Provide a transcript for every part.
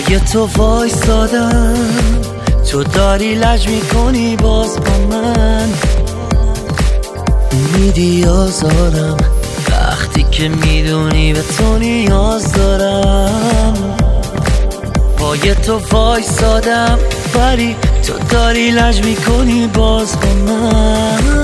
پای تو وایسادم، تو داری لج میکنی باز با من، میدی آزارم وقتی که میدونی به تو نیاز دارم. پای تو وایسادم ولی تو داری لج میکنی باز با من،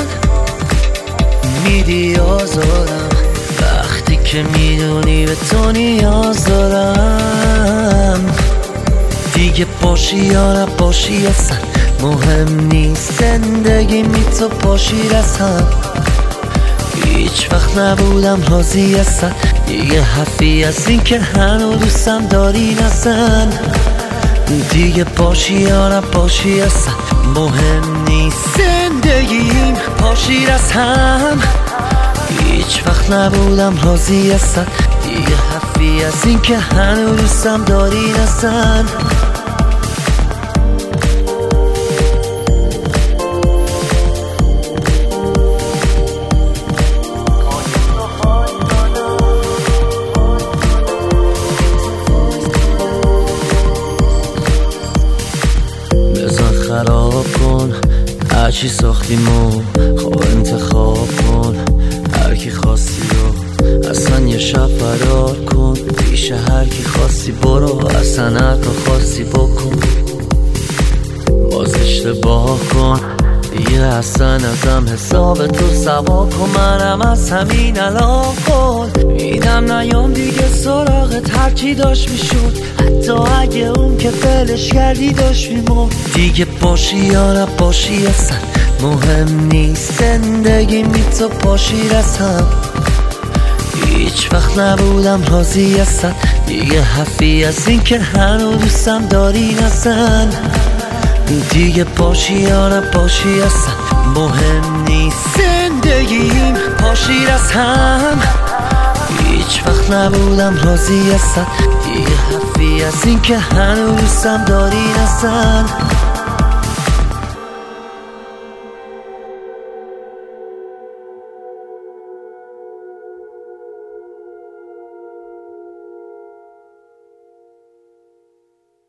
میدی آزارم وقتی که میدونی به تو نیاز دارم. دیگه باشی یا نباشی اصلا مهم نیست، زندگی می تو باشی رسم. هیچ وقت نبودم راضی اصلا، یه حرفی از این که هنو دوستم داری نزن. دیگه باشی یا نباشی اصلا مهم نیست، زندگیم پاشی رسم. هیچ وقت نبودم راضی اصلا، یه حرفی از این که هنو دوستم داری نزن. خراب کن هرچی ساختیمو، خواه انتخاب کن هرکی خواستی رو، اصلا یه شب فرار کن پیش هرکی خواستی برو، اصلا هر کار خواستی بکن. باز اشتباه کن دیگه اصلا ازم حساب تو سوا کن، منم از همین الان کن میدم نیام دیگه سراغت، هرچی داشت میشد حتی اگه اون که فلش کردی داشت میمون. دیگه باشی یا نباشی اصلا مهم نیست، زندگی می تو باشی رسم. هیچ وقت نبودم راضی اصلا، یه حرفی از این که هنو دوستم داری نزن. دیگه باشی یا نباشی اصلا مهم نیست، زندگیم پاشی رسم. هیچ وقت نبودم راضی اصلا، یه حرفی از این که هنو دوستم داری نزن.